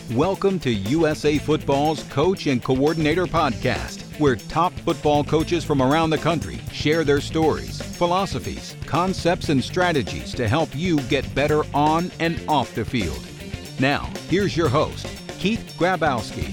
Welcome to USA Football's Coach and Coordinator Podcast, where top football coaches from around the country share their stories, philosophies, concepts, and strategies to help you get better on and off the field. Now, here's your host, Keith Grabowski.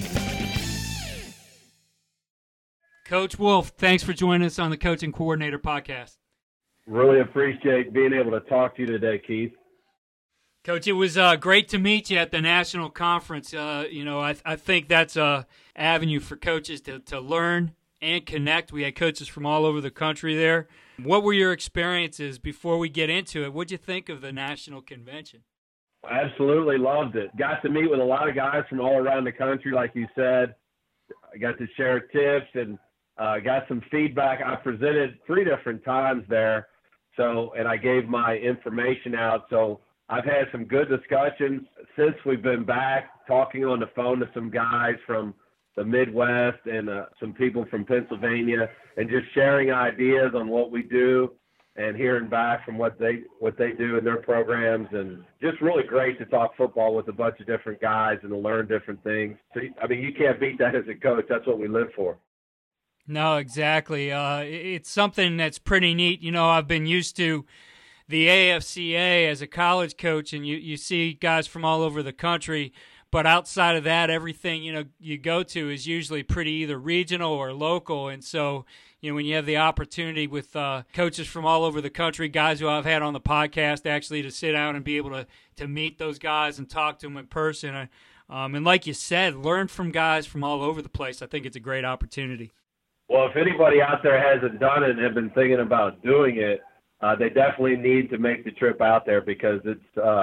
Coach Wolf, thanks for joining us on the Coach and Coordinator Podcast. Really appreciate being able to talk to you today, Keith. Coach, it was great to meet you at the national conference. I think that's a avenue for coaches to learn and connect. We had coaches from all over the country there. What were your experiences before we get into it? What'd you think of the national convention? I absolutely loved it. Got to meet with a lot of guys from all around the country, like you said. I got to share tips and got some feedback. I presented 3 different times there, and I gave my information out. So I've had some good discussions since we've been back, talking on the phone to some guys from the Midwest and some people from Pennsylvania, and just sharing ideas on what we do and hearing back from what they do in their programs. And just really great to talk football with a bunch of different guys and to learn different things. So, you can't beat that as a coach. That's what we live for. No, exactly. It's something that's pretty neat. I've been used to the AFCA as a college coach, and you see guys from all over the country, but outside of that, everything you go to is usually pretty either regional or local. And so when you have the opportunity with coaches from all over the country, guys who I've had on the podcast, actually to sit down and be able to meet those guys and talk to them in person, and like you said, learn from guys from all over the place. I think it's a great opportunity. Well, if anybody out there hasn't done it and have been thinking about doing it, they definitely need to make the trip out there, because it's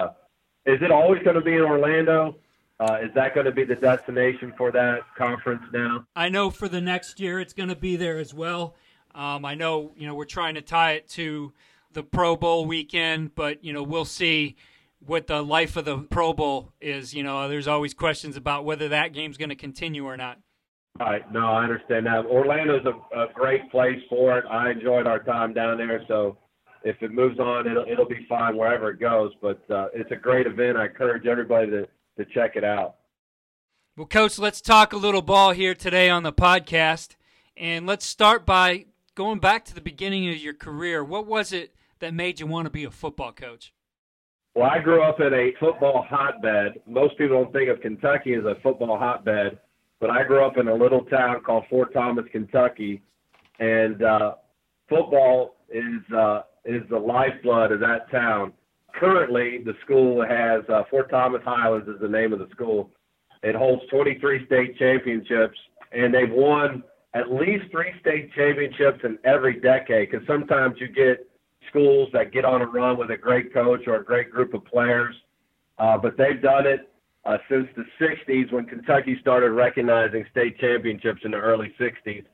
is it always going to be in Orlando? Is that going to be the destination for that conference now? I know for the next year it's going to be there as well. I know, we're trying to tie it to the Pro Bowl weekend, but, we'll see what the life of the Pro Bowl is. There's always questions about whether that game's going to continue or not. All right. No, I understand that. Orlando's a great place for it. I enjoyed our time down there, so if it moves on, it'll be fine wherever it goes. But it's a great event. I encourage everybody to check it out. Well, Coach, let's talk a little ball here today on the podcast. And let's start by going back to the beginning of your career. What was it that made you want to be a football coach? Well, I grew up in a football hotbed. Most people don't think of Kentucky as a football hotbed, but I grew up in a little town called Fort Thomas, Kentucky. And football is the lifeblood of that town. Currently, the school has Fort Thomas Highlands is the name of the school. It holds 23 state championships, and they've won at least 3 state championships in every decade, because sometimes you get schools that get on a run with a great coach or a great group of players, but they've done it since the 60s, when Kentucky started recognizing state championships in the early 60s.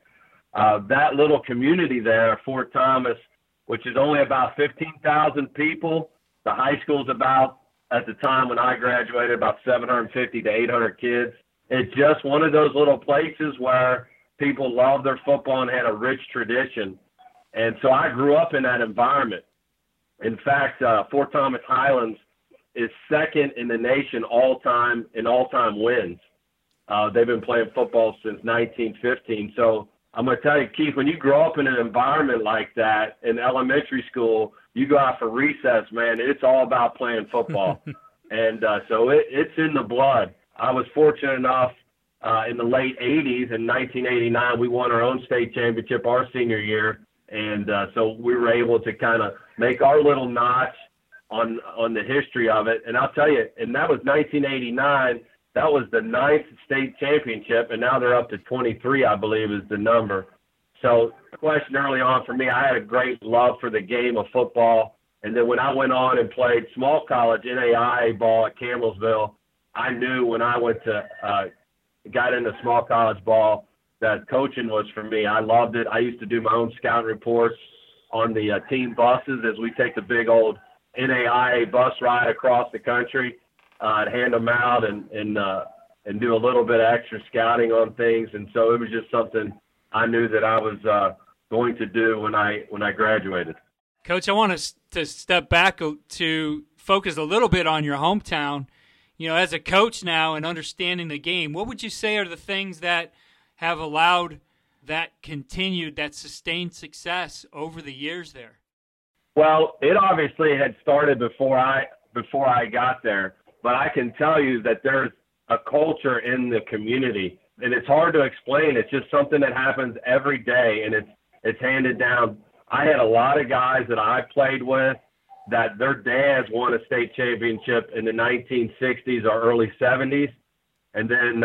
That little community there, Fort Thomas, which is only about 15,000 people. The high school's about, at the time when I graduated, about 750 to 800 kids. It's just one of those little places where people love their football and had a rich tradition. And so I grew up in that environment. In fact, Fort Thomas Highlands is second in the nation all-time wins. They've been playing football since 1915. So I'm going to tell you, Keith, when you grow up in an environment like that in elementary school, you go out for recess, man, it's all about playing football. And so it's in the blood. I was fortunate enough in the late 80s, in 1989, we won our own state championship our senior year. And so we were able to kind of make our little notch on the history of it. And I'll tell you, and that was 1989. That was the 9th state championship, and now they're up to 23, I believe, is the number. So the question early on for me, I had a great love for the game of football. And then when I went on and played small college NAIA ball at Campbellsville, I knew when I went to got into small college ball that coaching was for me. I loved it. I used to do my own scout reports on the team buses as we take the big old NAIA bus ride across the country. I'd hand them out and do a little bit of extra scouting on things. And so it was just something I knew that I was going to do when I graduated. Coach, I want us to step back to focus a little bit on your hometown. as a coach now and understanding the game, what would you say are the things that have allowed that sustained success over the years there? Well, it obviously had started before I got there, but I can tell you that there's a culture in the community, and it's hard to explain. It's just something that happens every day, and it's handed down. I had a lot of guys that I played with that their dads won a state championship in the 1960s or early 70s, and then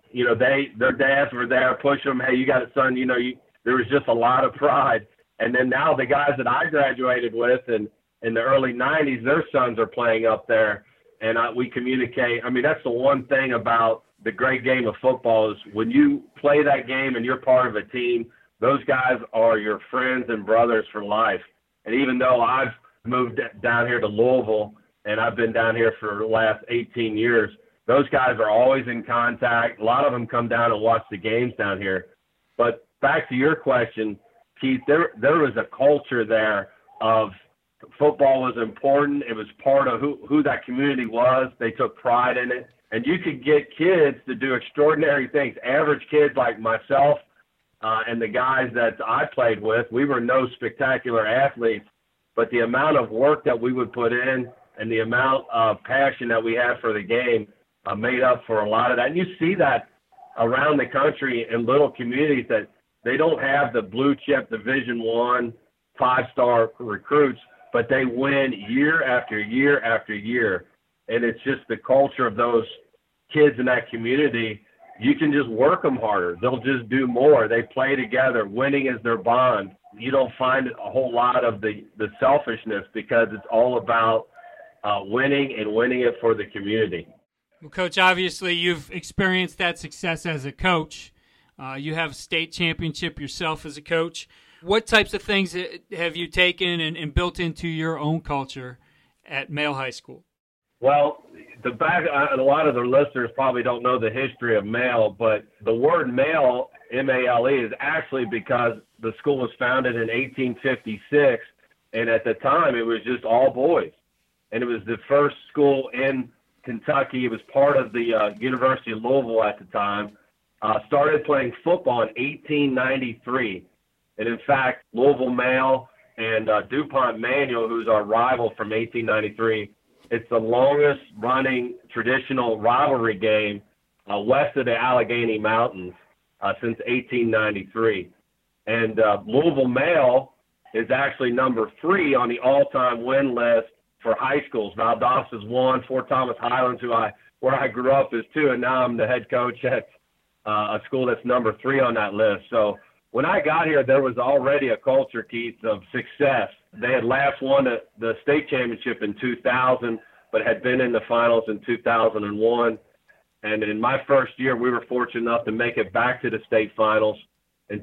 their dads were there pushing them. Hey, you got a son. There was just a lot of pride. And then now the guys that I graduated with in the early 90s, their sons are playing up there, and we communicate. I mean, that's the one thing about the great game of football is when you play that game and you're part of a team, those guys are your friends and brothers for life. And even though I've moved down here to Louisville and I've been down here for the last 18 years, those guys are always in contact. A lot of them come down and watch the games down here. But back to your question, Keith, there was a culture there of football was important. It was part of who that community was. They took pride in it. And you could get kids to do extraordinary things. Average kids like myself and the guys that I played with, we were no spectacular athletes, but the amount of work that we would put in and the amount of passion that we had for the game made up for a lot of that. And you see that around the country in little communities that they don't have the blue chip Division I 5-star recruits, but they win year after year after year. And it's just the culture of those kids in that community. You can just work them harder. They'll just do more. They play together. Winning is their bond. You don't find a whole lot of the selfishness because it's all about winning and winning it for the community. Well, Coach, obviously you've experienced that success as a coach. You have a state championship yourself as a coach. What types of things have you taken and built into your own culture at Male High School? Well, a lot of the listeners probably don't know the history of Male, but the word Male, M-A-L-E, is actually because the school was founded in 1856, and at the time it was just all boys. And it was the first school in Kentucky. It was part of the University of Louisville at the time. Started playing football in 1893. And in fact, Louisville Male and DuPont Manual, who's our rival from 1893, it's the longest running traditional rivalry game west of the Allegheny Mountains since 1893. And Louisville Male is actually number 3 on the all-time win list for high schools. Valdosta's 1, Fort Thomas Highlands, where I grew up, is 2, and now I'm the head coach at a school that's number 3 on that list. So when I got here, there was already a culture, Keith, of success. They had last won the state championship in 2000, but had been in the finals in 2001. And in my first year, we were fortunate enough to make it back to the state finals in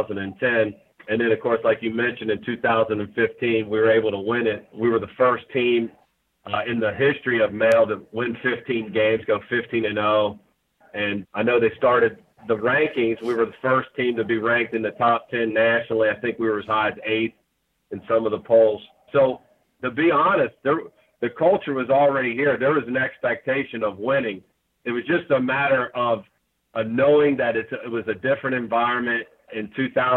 2010. And then, of course, like you mentioned, in 2015, we were able to win it. We were the first team in the history of Male to win 15 games, go 15-0. And I know they started the rankings. We were the first team to be ranked in the top 10 nationally. I think we were as high as 8th in some of the polls. So to be honest, the culture was already here. There was an expectation of winning. It was just a matter of knowing that it was a different environment in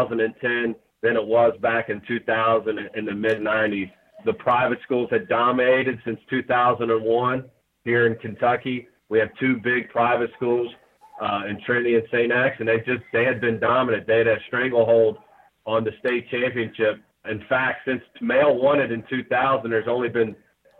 2010 than it was back in 2000 in the mid-90s. The private schools had dominated since 2001 here in Kentucky. We have 2 big private schools in Trinity and St. X, and they had been dominant. They had a stranglehold on the state championship. In fact, since Male won it in 2000, there's only been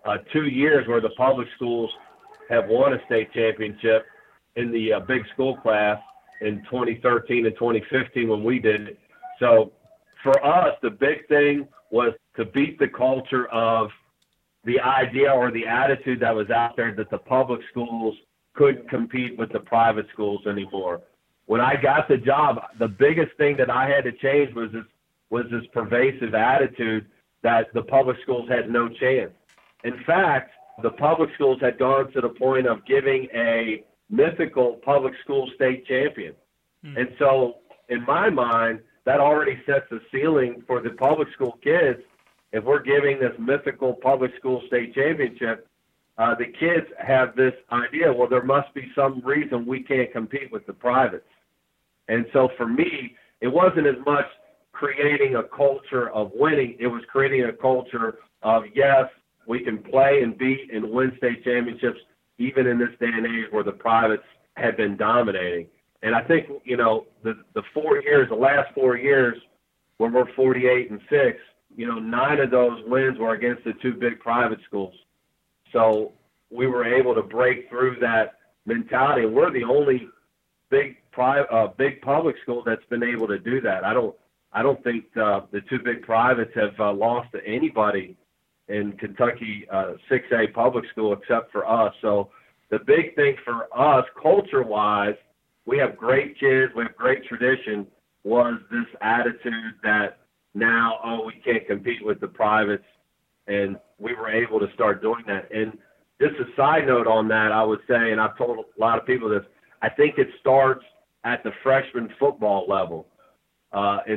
2 years where the public schools have won a state championship in the big school class in 2013 and 2015 when we did it. So for us, the big thing was to beat the culture of the idea or the attitude that was out there that the public schools couldn't compete with the private schools anymore. When I got the job, the biggest thing that I had to change was this pervasive attitude that the public schools had no chance. In fact, the public schools had gone to the point of giving a mythical public school state champion. And so in my mind, that already sets the ceiling for the public school kids. If we're giving this mythical public school state championship, the kids have this idea, well, there must be some reason we can't compete with the privates. And so for me, it wasn't as much creating a culture of winning. It was creating a culture of, yes, we can play and beat and win state championships even in this day and age where the privates had been dominating. And I think, you know, the last 4 years when we're 48-6, you know, 9 of those wins were against the 2 big private schools. So we were able to break through that mentality. And we're the only big public school that's been able to do that. I don't think the 2 big privates have lost to anybody in Kentucky 6A public school except for us. So the big thing for us, culture-wise, we have great kids, we have great tradition, was this attitude that now, we can't compete with the privates, and we were able to start doing that. And just a side note on that, I would say, and I've told a lot of people this, I think it starts at the freshman football level. In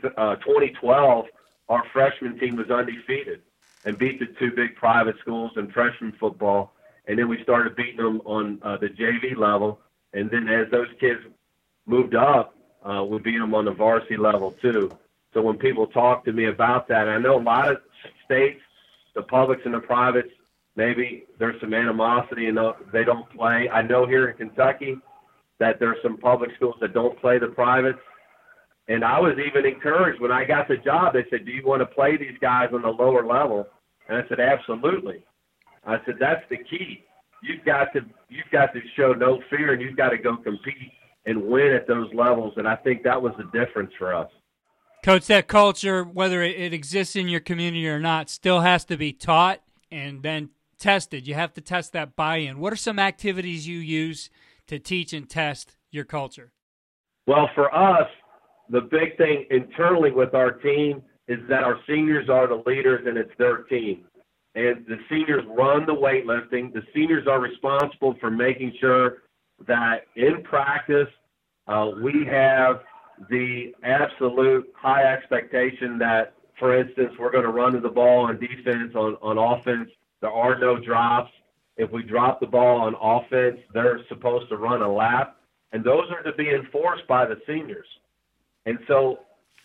2012, our freshman team was undefeated and beat the 2 big private schools in freshman football. And then we started beating them on the JV level. And then as those kids moved up, we beat them on the varsity level too. So when people talk to me about that, I know a lot of states, the publics and the privates, maybe there's some animosity and they don't play. I know here in Kentucky that there's some public schools that don't play the privates. And I was even encouraged when I got the job. They said, do you want to play these guys on the lower level? And I said, absolutely. I said, that's the key. You've got to show no fear, and you've got to go compete and win at those levels. And I think that was the difference for us. Coach, that culture, whether it exists in your community or not, still has to be taught and then tested. You have to test that buy-in. What are some activities you use to teach and test your culture? Well, for us, the big thing internally with our team is that our seniors are the leaders and it's their team. And the seniors run the weightlifting. The seniors are responsible for making sure that in practice we have the absolute high expectation that, for instance, we're going to run to the ball on defense. On offense, there are no drops. If we drop the ball on offense, they're supposed to run a lap. And those are to be enforced by the seniors. And so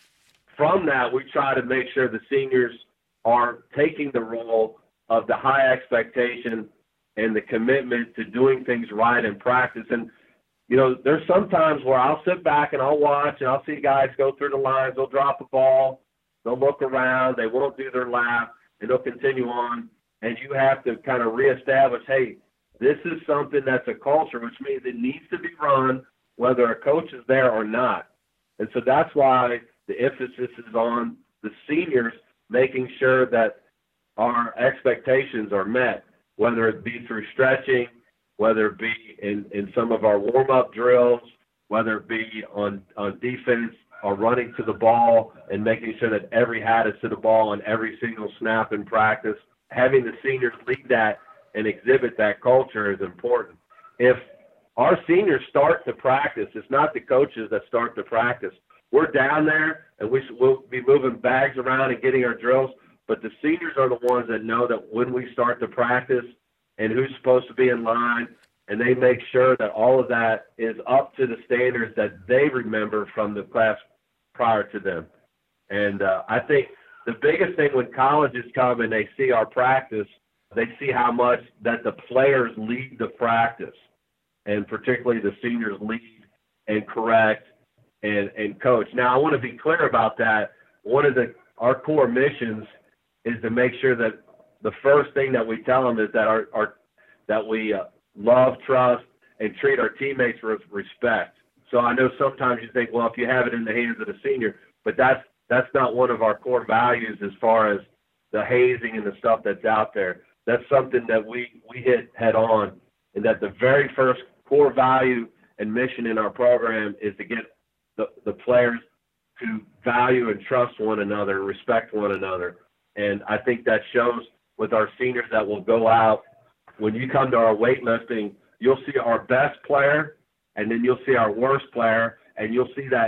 from that, we try to make sure the seniors are taking the role of the high expectation and the commitment to doing things right in practice. And, you know, there's some times where I'll sit back and I'll watch and I'll see guys go through the lines. They'll drop a ball. They'll look around. They won't do their lap, and they'll continue on. And you have to kind of reestablish, hey, this is something that's a culture, which means it needs to be run whether a coach is there or not. And so that's why the emphasis is on the seniors making sure that our expectations are met, whether it be through stretching, whether it be in some of our warm-up drills, whether it be on defense or running to the ball and making sure that every hat is to the ball on every single snap in practice. Having the seniors lead that and exhibit that culture is important. If our seniors start to practice, it's not the coaches that start to practice. We're down there, and we'll be moving bags around and getting our drills, but the seniors are the ones that know that when we start to practice and who's supposed to be in line, and they make sure that all of that is up to the standards that they remember from the class prior to them. And I think the biggest thing when colleges come and they see our practice, they see how much that the players lead the practice, and particularly the seniors lead and correct and coach. Now, I want to be clear about that. One of our core missions is to make sure that the first thing that we tell them is that that we love, trust, and treat our teammates with respect. So I know sometimes you think, well, if you have it in the hands of the senior, but that's not one of our core values as far as the hazing and the stuff that's out there. That's something that we hit head on, and that the very first core value and mission in our program is to get the players to value and trust one another, respect one another. And I think that shows with our seniors that will go out. When you come to our weightlifting, you'll see our best player, and then you'll see our worst player, and you'll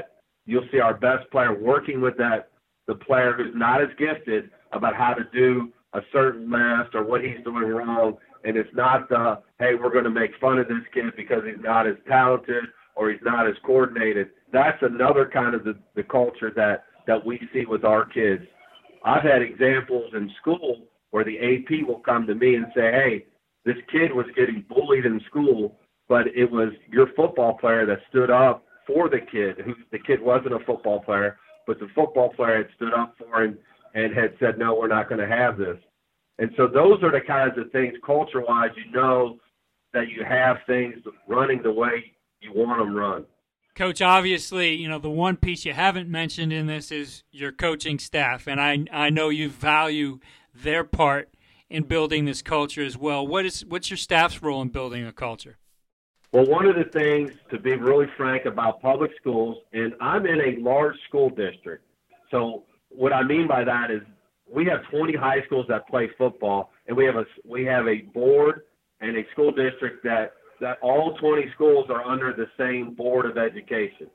see our best player working with the player who's not as gifted about how to do a certain lift or what he's doing wrong, And it's not the, hey, we're going to make fun of this kid because he's not as talented or he's not as coordinated. That's another kind of the culture that we see with our kids. I've had examples in school where the AP will come to me and say, hey, this kid was getting bullied in school, but it was your football player that stood up for the kid. The kid wasn't a football player, but the football player had stood up for him and had said, no, we're not going to have this. And so those are the kinds of things, culture-wise, you know that you have things running the way you want them run. Coach, obviously, you know, the one piece you haven't mentioned in this is your coaching staff, and I know you value their part in building this culture as well. What's your staff's role in building a culture? Well, one of the things, to be really frank about public schools, and I'm in a large school district. So what I mean by that is we have 20 high schools that play football, and we have a board and a school district that all 20 schools are under the same board of education.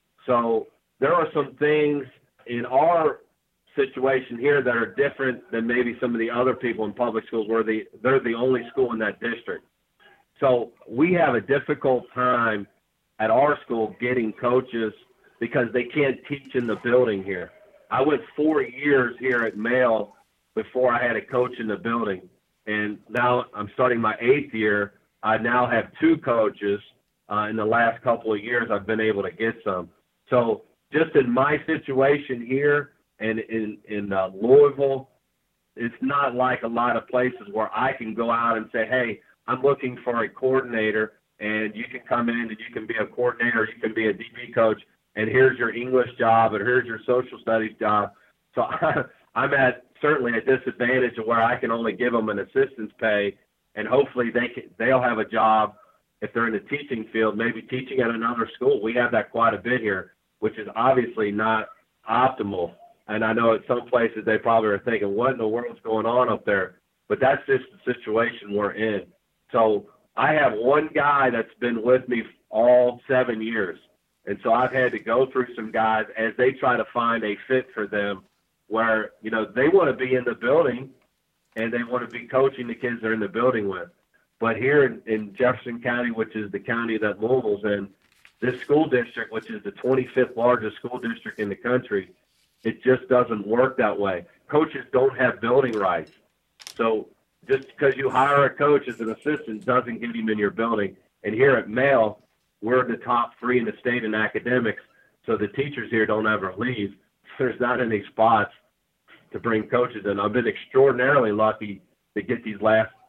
So there are some things in our situation here that are different than maybe some of the other people in public schools where they're the only school in that district. So we have a difficult time at our school getting coaches because they can't teach in the building here. I went 4 years here at Male before I had a coach in the building, and now I'm starting my 8th year. I now have 2 coaches. In the last couple of years, I've been able to get some. So just in my situation here and in Louisville, it's not like a lot of places where I can go out and say, hey, I'm looking for a coordinator, and you can come in and you can be a coordinator, you can be a DB coach, and here's your English job, and here's your social studies job. So I'm at certainly a disadvantage of where I can only give them an assistant's pay, and hopefully they'll have a job if they're in the teaching field, maybe teaching at another school. We have that quite a bit here, which is obviously not optimal. And I know at some places they probably are thinking, what in the world's going on up there? But that's just the situation we're in. So I have one guy that's been with me all 7 years. And so I've had to go through some guys as they try to find a fit for them where, you know, they want to be in the building and they want to be coaching the kids they're in the building with. But here in Jefferson County, which is the county that Louisville's in, this school district, which is the 25th largest school district in the country, it just doesn't work that way. Coaches don't have building rights. So just because you hire a coach as an assistant doesn't get him in your building. And here at Male, we're the top 3 in the state in academics, so the teachers here don't ever leave. There's not any spots to bring coaches in. I've been extraordinarily lucky to get these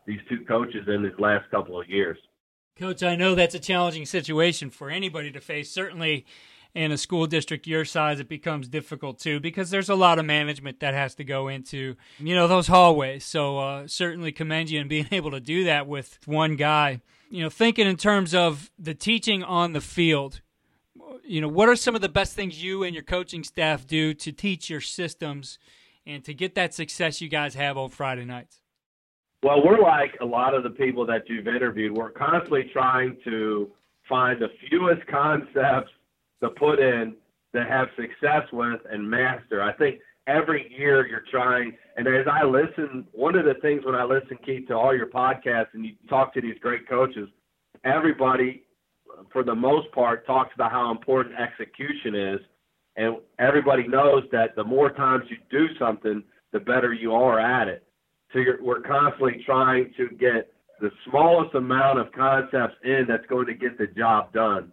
2 coaches in these last couple of years. Coach, I know that's a challenging situation for anybody to face. Certainly in a school district your size, it becomes difficult too because there's a lot of management that has to go into, you know, those hallways. So certainly commend you in being able to do that with one guy. You know, thinking in terms of the teaching on the field, you know, what are some of the best things you and your coaching staff do to teach your systems and to get that success you guys have on Friday nights? Well, we're like a lot of the people that you've interviewed. We're constantly trying to find the fewest concepts to put in to have success with and master. I think every year you're trying, and as I listen, one of the things when I listen, Keith, to all your podcasts and you talk to these great coaches, everybody, for the most part, talks about how important execution is, and everybody knows that the more times you do something, the better you are at it. So we're constantly trying to get the smallest amount of concepts in that's going to get the job done.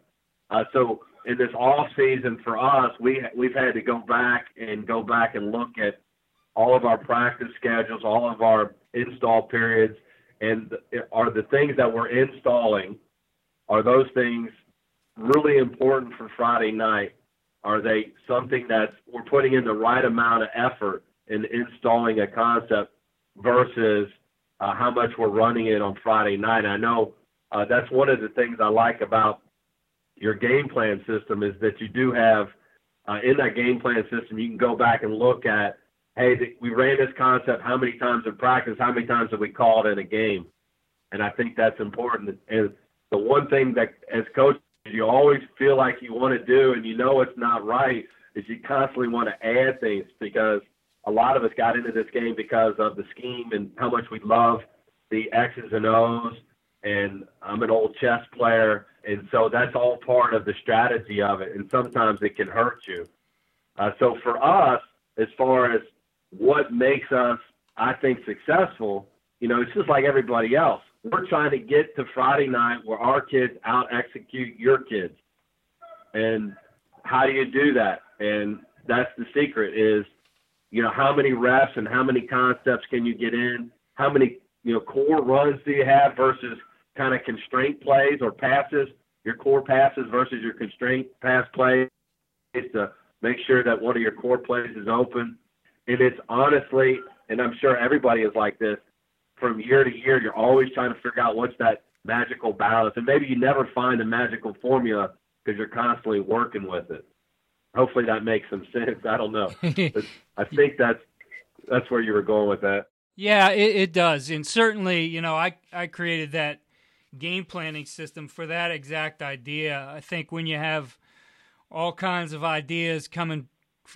So in this off season for us, we've had to go back and look at all of our practice schedules, all of our install periods, and are the things that we're installing, are those things really important for Friday night? Are they something that we're putting in the right amount of effort in installing a concept versus how much we're running it on Friday night? I know that's one of the things I like about your game plan system is that you do have in that game plan system, you can go back and look at, hey, we ran this concept how many times in practice, how many times have we called in a game? And I think that's important. And the one thing that as coaches you always feel like you want to do and you know it's not right is you constantly want to add things because a lot of us got into this game because of the scheme and how much we love the X's and O's, and I'm an old chess player, and so that's all part of the strategy of it, and sometimes it can hurt you. So for us, as far as what makes us, I think, successful, it's just like everybody else. We're trying to get to Friday night where our kids out-execute your kids. And how do you do that? And that's the secret is, how many reps and how many concepts can you get in? How many, core runs do you have versus kind of constraint plays or passes, your core passes versus your constraint pass plays to make sure that one of your core plays is open. And it's honestly, and I'm sure everybody is like this, from year to year, you're always trying to figure out what's that magical balance. And maybe you never find a magical formula because you're constantly working with it. Hopefully that makes some sense. I don't know. But I think that's where you were going with that. Yeah, it does. And certainly, I created that game planning system for that exact idea. I think when you have all kinds of ideas coming,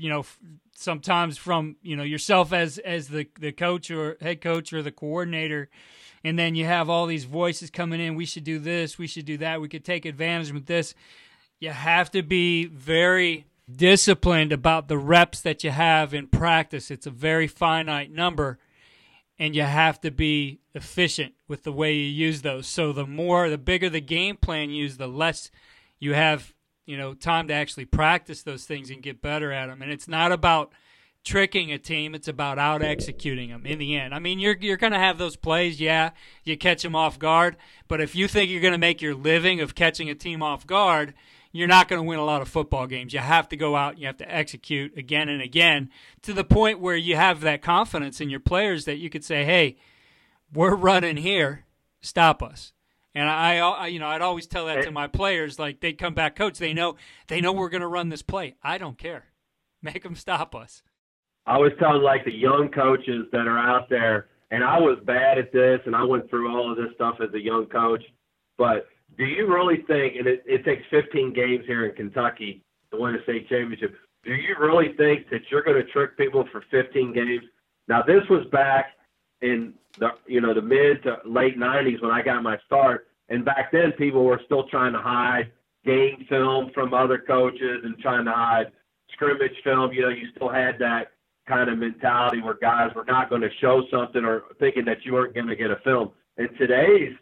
sometimes from, yourself as the coach or head coach or the coordinator, and then you have all these voices coming in, we should do this, we should do that, we could take advantage of this. You have to be very disciplined about the reps that you have in practice. It's a very finite number, and you have to be efficient with the way you use those. So the bigger the game plan you use, the less you have, time to actually practice those things and get better at them. And it's not about tricking a team. It's about out-executing them in the end. I mean, you're going to have those plays, yeah, you catch them off guard. But if you think you're going to make your living of catching a team off guard, you're not going to win a lot of football games. You have to go out and you have to execute again and again to the point where you have that confidence in your players that you could say, hey, we're running here, stop us. And I'd always tell that to my players, like they'd come back, coach, they know we're going to run this play. I don't care. Make them stop us. I was telling like the young coaches that are out there, and I was bad at this, and I went through all of this stuff as a young coach, but do you really think, and it takes 15 games here in Kentucky to win a state championship, do you really think that you're going to trick people for 15 games? Now, this was back in the mid to late 90s when I got my start, and back then people were still trying to hide game film from other coaches and trying to hide scrimmage film. You still had that kind of mentality where guys were not going to show something or thinking that you weren't going to get a film. In today's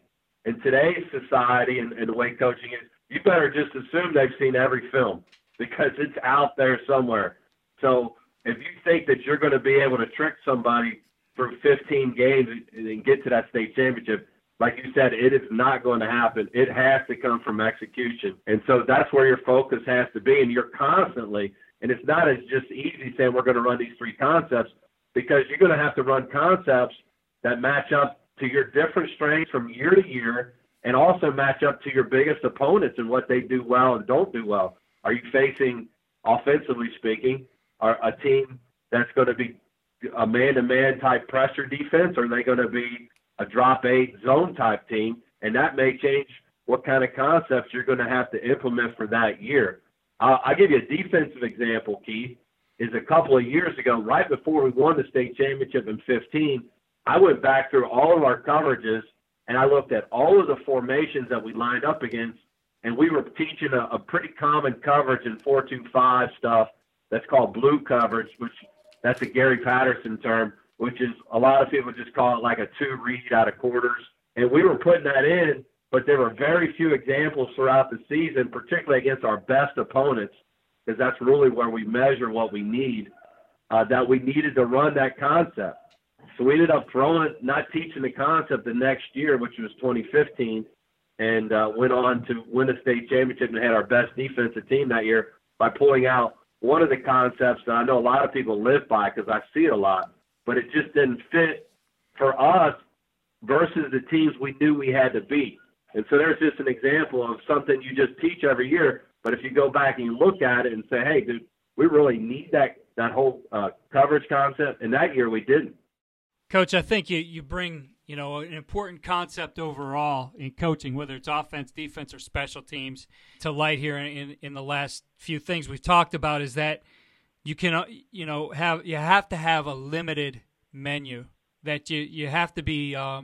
society and the way coaching is, you better just assume they've seen every film because it's out there somewhere. So if you think that you're going to be able to trick somebody for 15 games and get to that state championship, like you said, it is not going to happen. It has to come from execution. And so that's where your focus has to be. And you're constantly, and it's not as just easy saying we're going to run these three concepts, because you're going to have to run concepts that match up to your different strengths from year to year, and also match up to your biggest opponents and what they do well and don't do well. Are you facing, offensively speaking, a team that's going to be a man-to-man type pressure defense, or are they going to be a drop 8 zone type team? And that may change what kind of concepts you're going to have to implement for that year. I'll give you a defensive example, Keith, is a couple of years ago, right before we won the state championship in 15, I went back through all of our coverages, and I looked at all of the formations that we lined up against, and we were teaching a pretty common coverage in 4-2-5 stuff that's called blue coverage, which that's a Gary Patterson term, which is a lot of people just call it like a 2 read out of quarters. And we were putting that in, but there were very few examples throughout the season, particularly against our best opponents, because that's really where we measure what we need, that we needed to run that concept. So we ended up not teaching the concept the next year, which was 2015, and went on to win a state championship and had our best defensive team that year by pulling out one of the concepts that I know a lot of people live by because I see it a lot, but it just didn't fit for us versus the teams we knew we had to beat. And so there's just an example of something you just teach every year, but if you go back and you look at it and say, hey, dude, we really need that whole coverage concept, and that year we didn't. Coach, I think you bring an important concept overall in coaching, whether it's offense, defense, or special teams, to light here in the last few things we've talked about, is that you can have to have a limited menu, that you have to be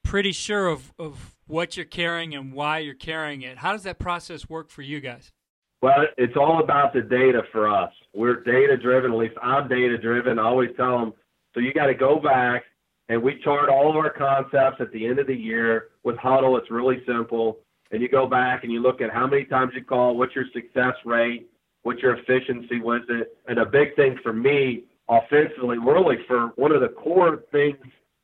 pretty sure of what you're carrying and why you're carrying it. How does that process work for you guys? Well, it's all about the data for us. We're data-driven, at least I'm data-driven. I always tell them, so you got to go back, and we chart all of our concepts at the end of the year. With Huddle, it's really simple. And you go back and you look at how many times you call, what's your success rate, what's your efficiency with it. And a big thing for me, offensively, really for one of the core things,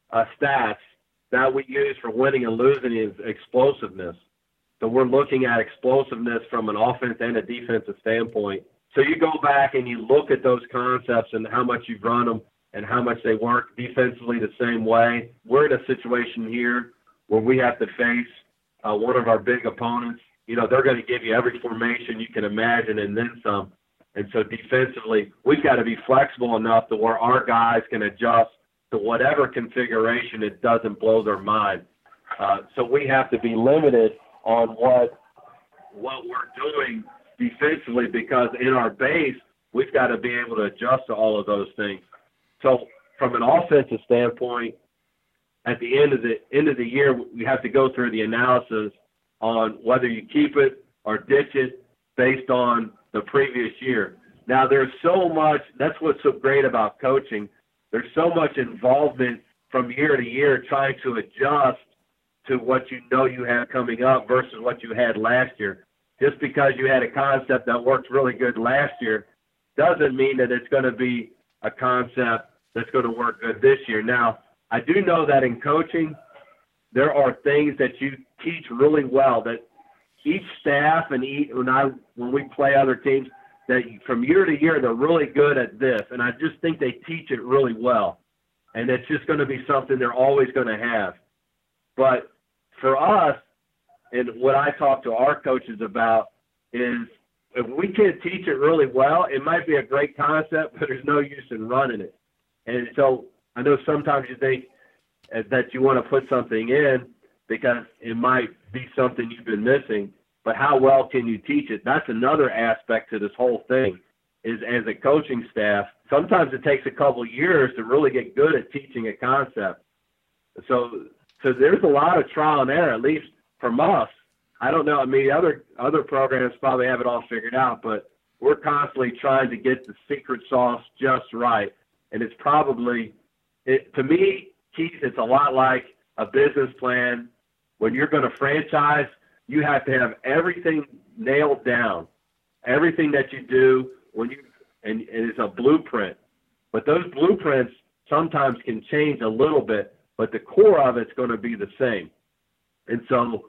stats that we use for winning and losing is explosiveness. So we're looking at explosiveness from an offense and a defensive standpoint. So you go back and you look at those concepts and how much you've run them and how much they work defensively the same way. We're in a situation here where we have to face one of our big opponents. You know, they're going to give you every formation you can imagine and then some. And so defensively, we've got to be flexible enough to where our guys can adjust to whatever configuration it doesn't blow their mind. So we have to be limited on what we're doing defensively, because in our base, we've got to be able to adjust to all of those things. So from an offensive standpoint, at the end of the year, we have to go through the analysis on whether you keep it or ditch it based on the previous year. Now, there's so much, that's what's so great about coaching. There's so much involvement from year to year trying to adjust to what you know you have coming up versus what you had last year. Just because you had a concept that worked really good last year doesn't mean that it's going to be a concept that's going to work good this year. Now, I do know that in coaching, there are things that you teach really well that each staff and when we play other teams, that from year to year, they're really good at this. And I just think they teach it really well. And it's just going to be something they're always going to have. But for us, and what I talk to our coaches about is if we can teach it really well, it might be a great concept, but there's no use in running it. And so I know sometimes you think that you want to put something in because it might be something you've been missing, but how well can you teach it? That's another aspect to this whole thing, is as a coaching staff, sometimes it takes a couple years to really get good at teaching a concept. So there's a lot of trial and error, at least from us. I don't know. I mean, other programs probably have it all figured out, but we're constantly trying to get the secret sauce just right. And it's probably, to me, Keith, it's a lot like a business plan. When you're going to franchise, you have to have everything nailed down, everything that you do and it's a blueprint. But those blueprints sometimes can change a little bit, but the core of it's going to be the same. And so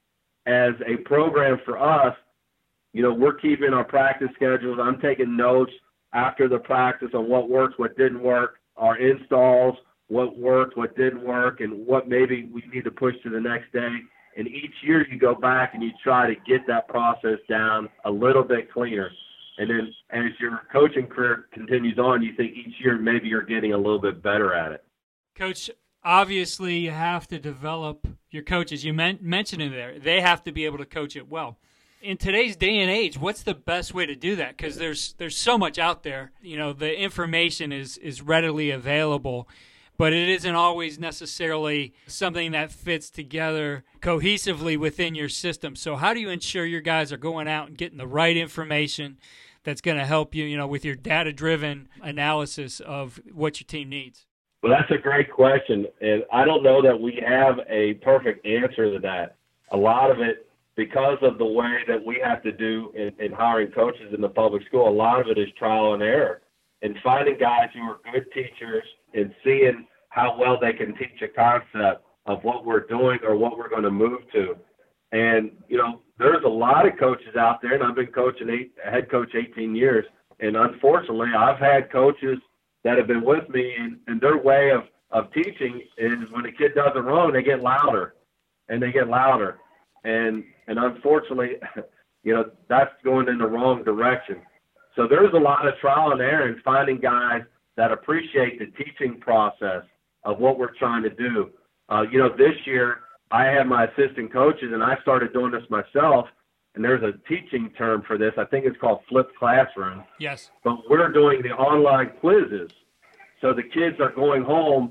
as a program for us, you know, we're keeping our practice schedules. I'm taking notes after the practice on what works, what didn't work, our installs, what worked, what didn't work, and what maybe we need to push to the next day. And each year you go back and you try to get that process down a little bit cleaner. And then as your coaching career continues on, you think each year maybe you're getting a little bit better at it. Coach, obviously you have to develop your coaches. You mentioned it there. They have to be able to coach it well. In today's day and age, what's the best way to do that? Because there's so much out there. You know, the information is readily available, but it isn't always necessarily something that fits together cohesively within your system. So how do you ensure your guys are going out and getting the right information that's going to help you, you know, with your data-driven analysis of what your team needs? Well, that's a great question, and I don't know that we have a perfect answer to that. A lot of it, because of the way that we have to do in hiring coaches in the public school, a lot of it is trial and error. And finding guys who are good teachers and seeing how well they can teach a concept of what we're doing or what we're going to move to. And, you know, there's a lot of coaches out there, and I've been head coach 18 years. And unfortunately, I've had coaches that have been with me, and their way of teaching is when a kid does it wrong, they get louder, and they get louder. And unfortunately, you know, that's going in the wrong direction. So there's a lot of trial and error in finding guys that appreciate the teaching process of what we're trying to do. You know, this year I had my assistant coaches, and I started doing this myself, and there's a teaching term for this. I think it's called flipped classroom. Yes. But we're doing the online quizzes. So the kids are going home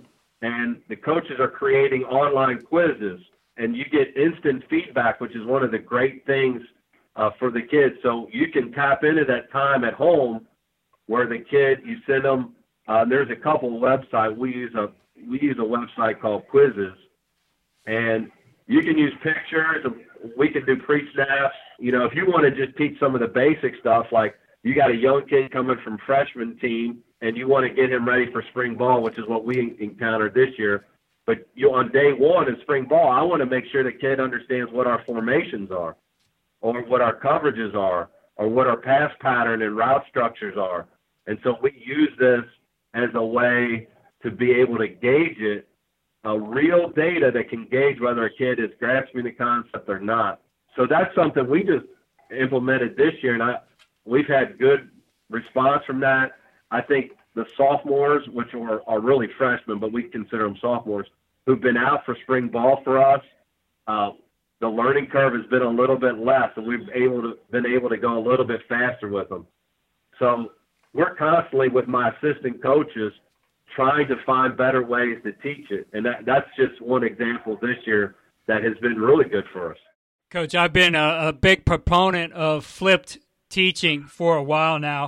and the coaches are creating online quizzes, and you get instant feedback, which is one of the great things for the kids. So you can tap into that time at home where the kid, you send them, there's a couple of websites. We use a website called Quizzes, and you can use pictures. We can do pre-snaps. You know, if you want to just teach some of the basic stuff, like you got a young kid coming from freshman team and you want to get him ready for spring ball, which is what we encountered this year. But on day one in spring ball, I want to make sure the kid understands what our formations are, or what our coverages are, or what our pass pattern and route structures are. And so we use this as a way to be able to gauge it, real data that can gauge whether a kid is grasping the concept or not. So that's something we just implemented this year, and we've had good response from that. I think the sophomores, which are really freshmen, but we consider them sophomores, who've been out for spring ball for us, the learning curve has been a little bit less, and we've been able to go a little bit faster with them. So we're constantly, with my assistant coaches, trying to find better ways to teach it. And that's just one example this year that has been really good for us. Coach, I've been a big proponent of flipped teaching for a while now.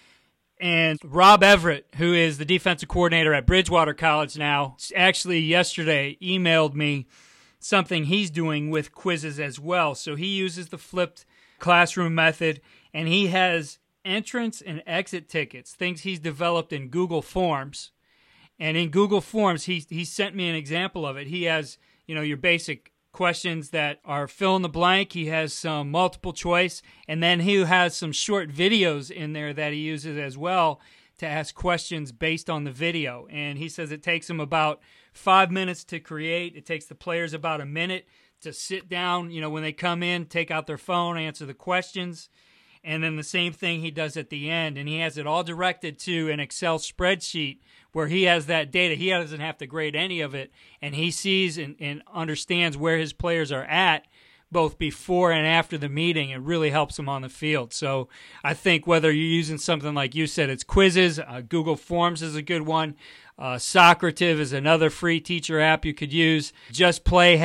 And Rob Everett, who is the defensive coordinator at Bridgewater College now, actually yesterday emailed me something he's doing with quizzes as well. So he uses the flipped classroom method, and he has entrance and exit tickets, things he's developed in Google Forms. And in Google Forms, he sent me an example of it. He has, your basic questions that are fill in the blank. He has some multiple choice, and then he has some short videos in there that he uses as well to ask questions based on the video. And he says it takes him about 5 minutes to create. It takes the players about a minute to sit down, when they come in, take out their phone, answer the questions. And then the same thing he does at the end. And he has it all directed to an Excel spreadsheet where he has that data. He doesn't have to grade any of it. And he sees and understands where his players are at both before and after the meeting. It really helps him on the field. So I think whether you're using something like you said, it's quizzes, Google Forms is a good one. Socrative is another free teacher app you could use. Just Play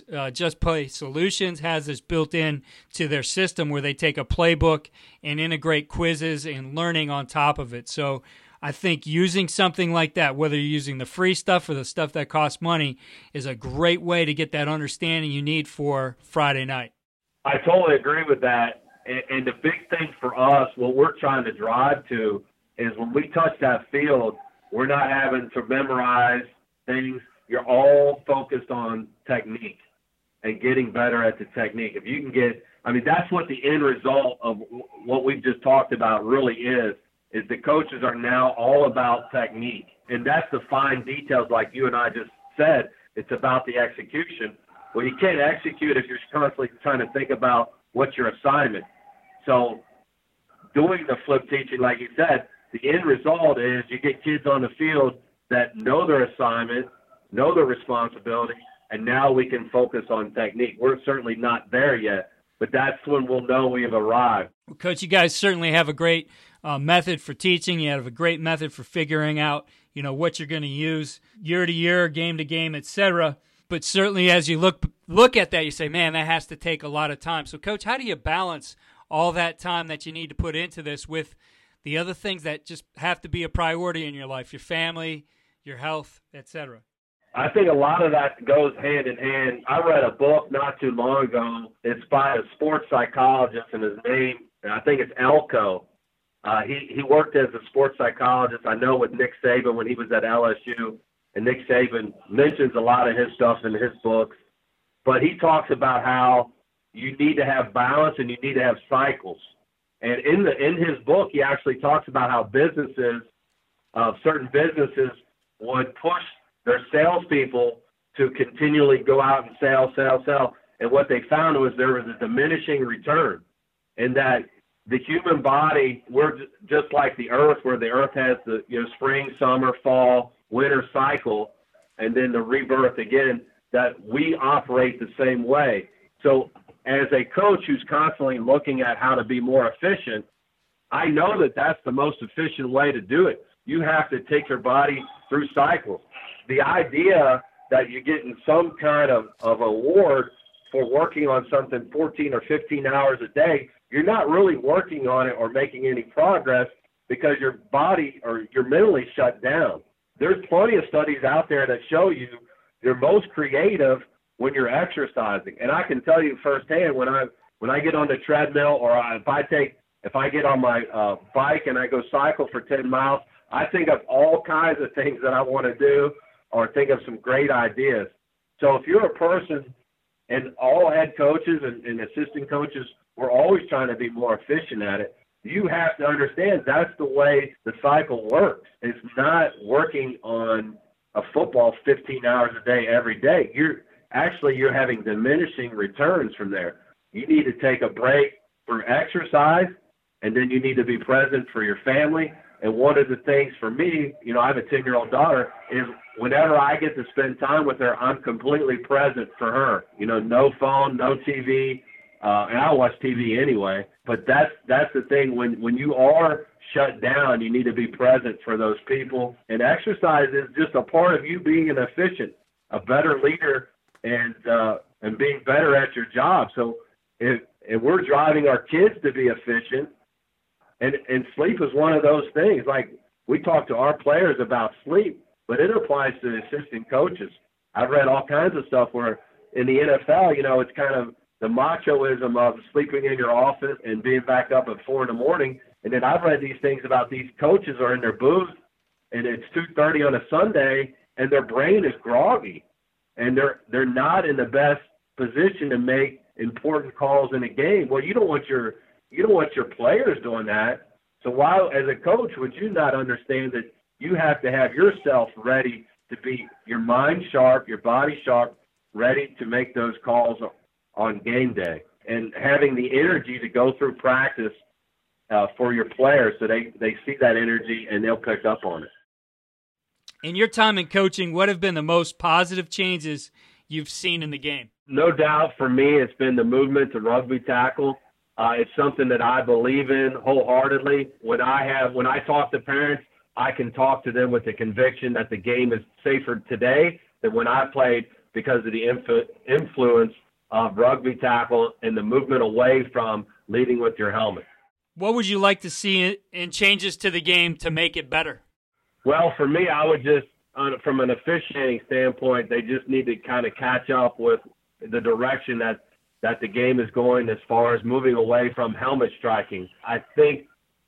Solutions has this built in to their system where they take a playbook and integrate quizzes and learning on top of it. So I think using something like that, whether you're using the free stuff or the stuff that costs money, is a great way to get that understanding you need for Friday night. I totally agree with that. And the big thing for us, what we're trying to drive to, is when we touch that field, we're not having to memorize things. You're all focused on technique and getting better at the technique. If you can that's what the end result of what we've just talked about really is the coaches are now all about technique. And that's the fine details like you and I just said. It's about the execution. Well, you can't execute if you're constantly trying to think about what's your assignment. So doing the flip teaching, like you said, the end result is you get kids on the field that know their assignment, know their responsibility, and now we can focus on technique. We're certainly not there yet, but that's when we'll know we have arrived. Well, Coach, you guys certainly have a great method for teaching. You have a great method for figuring out, what you're going to use year to year, game to game, etc. But certainly as you look at that, you say, man, that has to take a lot of time. So, Coach, how do you balance all that time that you need to put into this with the other things that just have to be a priority in your life, your family, your health, etc.? I think a lot of that goes hand in hand. I read a book not too long ago. It's by a sports psychologist, and his name, I think it's Elko. He worked as a sports psychologist, I know, with Nick Saban when he was at LSU, and Nick Saban mentions a lot of his stuff in his books. But he talks about how you need to have balance and you need to have cycles. And in his book, he actually talks about how certain businesses would push their salespeople to continually go out and sell. And what they found was there was a diminishing return, and that the human body, we're just like the earth, where the earth has the spring, summer, fall, winter cycle, and then the rebirth again, that we operate the same way. So as a coach who's constantly looking at how to be more efficient, I know that that's the most efficient way to do it. You have to take your body through cycles. the idea that you're getting some kind of award for working on something 14 or 15 hours a day, you're not really working on it or making any progress because your body or you're mentally shut down. There's plenty of studies out there that show you're most creative when you're exercising. And I can tell you firsthand, when I get on the treadmill or if I get on my bike and I go cycle for 10 miles, I think of all kinds of things that I want to do or think of some great ideas. So if you're a person, and all head coaches and assistant coaches, we're always trying to be more efficient at it, you have to understand that's the way the cycle works. It's not working on a football 15 hours a day every day. You're having diminishing returns from there. You need to take a break for exercise, and then you need to be present for your family. And one of the things for me, I have a 10-year-old daughter, is whenever I get to spend time with her, I'm completely present for her. No phone, no TV, and I watch TV anyway. But that's the thing. When you are shut down, you need to be present for those people. And exercise is just a part of you being an efficient, a better leader, and being better at your job. So if we're driving our kids to be efficient, and sleep is one of those things. Like, we talk to our players about sleep, but it applies to the assistant coaches. I've read all kinds of stuff where in the NFL, it's kind of the machoism of sleeping in your office and being back up at 4 a.m. And then I've read these things about these coaches are in their booth and it's 2:30 on a Sunday and their brain is groggy and they're not in the best position to make important calls in a game. Well, you don't want your players doing that. So why, as a coach, would you not understand that you have to have yourself ready to be your mind sharp, your body sharp, ready to make those calls on game day, and having the energy to go through practice for your players so they see that energy and they'll pick up on it. In your time in coaching, what have been the most positive changes you've seen in the game? No doubt for me, it's been the movement to rugby tackle. It's something that I believe in wholeheartedly. When I talk to parents, I can talk to them with the conviction that the game is safer today than when I played because of the influence of rugby tackle and the movement away from leading with your helmet. What would you like to see in changes to the game to make it better? Well, for me, I would just, from an officiating standpoint, they just need to kind of catch up with the direction that the game is going as far as moving away from helmet striking. I think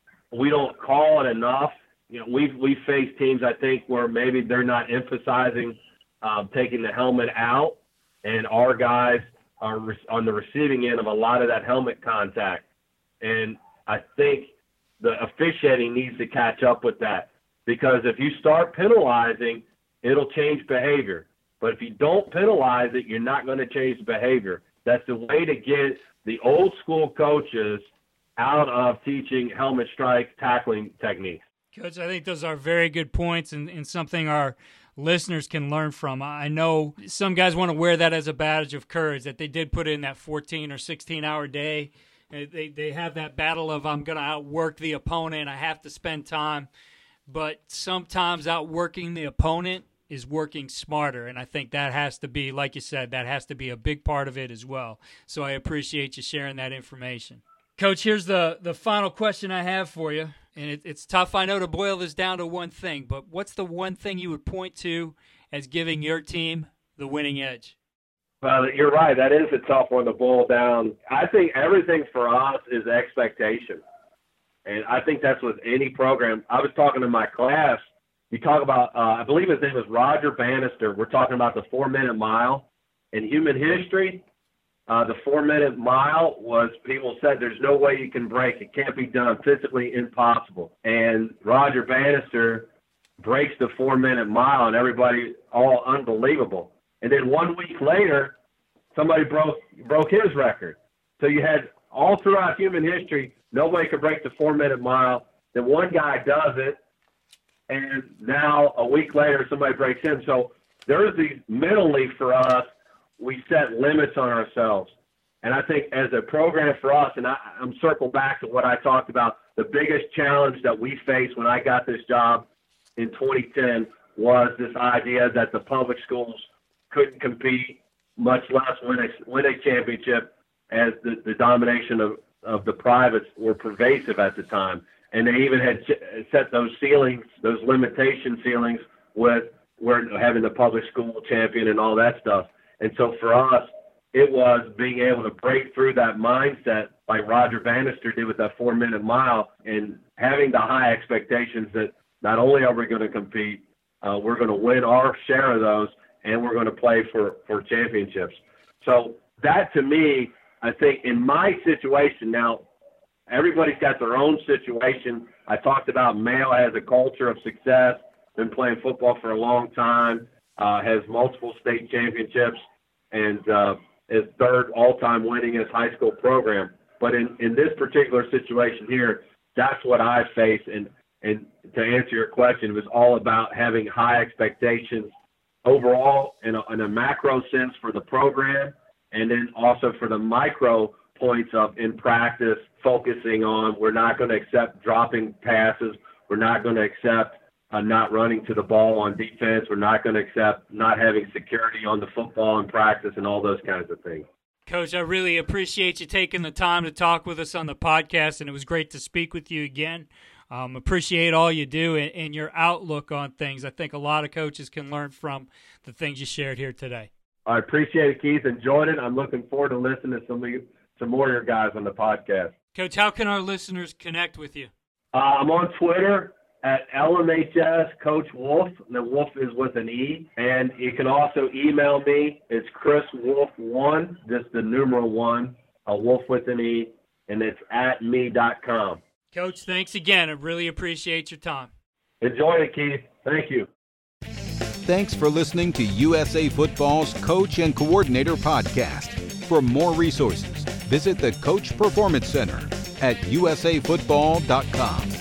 we don't call it enough. We've faced teams, I think, where maybe they're not emphasizing taking the helmet out, and our guys are on the receiving end of a lot of that helmet contact. And I think the officiating needs to catch up with that, because if you start penalizing, it'll change behavior. But if you don't penalize it, you're not going to change behavior. That's the way to get the old school coaches out of teaching helmet strike tackling techniques. Coach, I think those are very good points and something our listeners can learn from. I know some guys want to wear that as a badge of courage, that they did put in that 14 or 16-hour day. They have that battle of, I'm going to outwork the opponent, I have to spend time. But sometimes outworking the opponent is working smarter, and I think that has to be, like you said, that has to be a big part of it as well. So I appreciate you sharing that information. Coach, here's the final question I have for you, and it's tough, I know, to boil this down to one thing, but what's the one thing you would point to as giving your team the winning edge? Well, you're right. That is a tough one to boil down. I think everything for us is expectation, and I think that's with any program. I was talking to my class. You talk about, I believe his name was Roger Bannister. We're talking about the 4-minute mile. In human history, the 4-minute mile was, people said there's no way you can break. It can't be done, physically impossible. And Roger Bannister breaks the 4-minute mile, and everybody, all unbelievable. And then 1 week later, somebody broke his record. So you had all throughout human history, nobody could break the 4-minute mile. Then one guy does it, and now a week later somebody breaks him. So there's these, mentally for us, we set limits on ourselves. And I think as a program for us, and I'm circling back to what I talked about, the biggest challenge that we faced when I got this job in 2010 was this idea that the public schools couldn't compete, much less win a championship, as the domination of the privates were pervasive at the time. And they even had set those ceilings, those limitation ceilings, with having the public school champion and all that stuff. And so for us, it was being able to break through that mindset like Roger Bannister did with that 4-minute mile, and having the high expectations that not only are we going to compete, we're going to win our share of those, and we're going to play for championships. So that, to me, I think in my situation now, everybody's got their own situation. I talked about Mayo has a culture of success, been playing football for a long time, has multiple state championships, and is third all-time winningest high school program. But in this particular situation here, that's what I face. And to answer your question, it was all about having high expectations overall in a macro sense for the program, and then also for the micro points of in practice, focusing on we're not going to accept dropping passes. We're not going to accept not running to the ball on defense. We're not going to accept not having security on the football in practice and all those kinds of things. Coach, I really appreciate you taking the time to talk with us on the podcast, and it was great to speak with you again. Appreciate all you do and your outlook on things. I think a lot of coaches can learn from the things you shared here today. I appreciate it, Keith. Enjoyed it. I'm looking forward to listening to some more of your guys on the podcast. Coach, how can our listeners connect with you? I'm on Twitter at LMHS Coach Wolf. The Wolf is with an E. And you can also email me. It's ChrisWolf1, just the numeral 1, a Wolf with an E, and it's at me.com. Coach, thanks again. I really appreciate your time. Enjoy it, Keith. Thank you. Thanks for listening to USA Football's Coach and Coordinator Podcast. For more resources, visit the Coach Performance Center at usafootball.com.